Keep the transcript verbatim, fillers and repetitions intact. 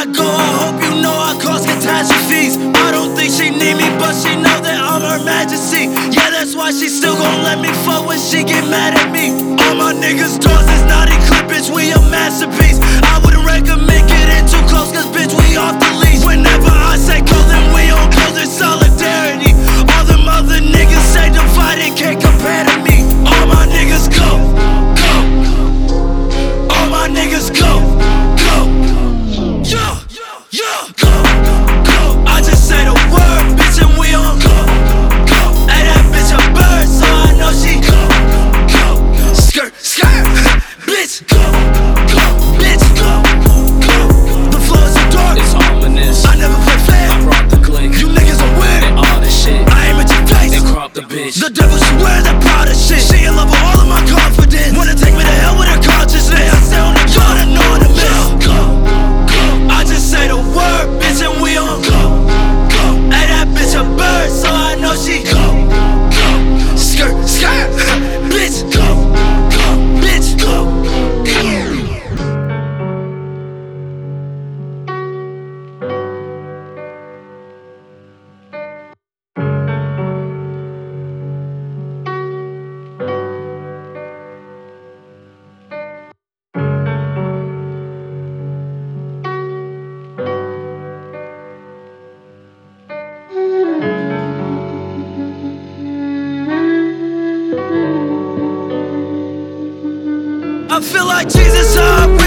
I go, I hope you know I cause catastrophes. I don't think she need me, but she know that I'm her majesty. Yeah, that's why she still gon' let me fuck when she get mad at me. All my niggas doors is naughty clip, bitch, we a masterpiece. I wouldn't recommend getting too close, cause bitch, we off the leash. Whenever I say go, then we on close in solidarity. All them other niggas say divide and can't compare to me. All my niggas go, go. All my niggas go, go. Yeah, yeah, go, go. I just say the word, bitch, and we on go, go. Hey, that bitch a bird, so I know she go, go. Skirt, skirt, bitch, go, go, bitch, go, go. The floor is so dark, It's ominous. I never play fair. I brought the click. You niggas are weird. And all this shit. I aim at your face They crop the bitch. The devil, she wear that Prada shit. She in love with all of my confidence. Wanna take me to hell with her consciousness. I stay on the yard and know the miss. Go, go. I just say the word, bitch, and we on go, go. Hey, that bitch a bird, so I know she go, go. Skirt, skirt, bitch, go, go, bitch, go, go. I feel like Jesus, I'm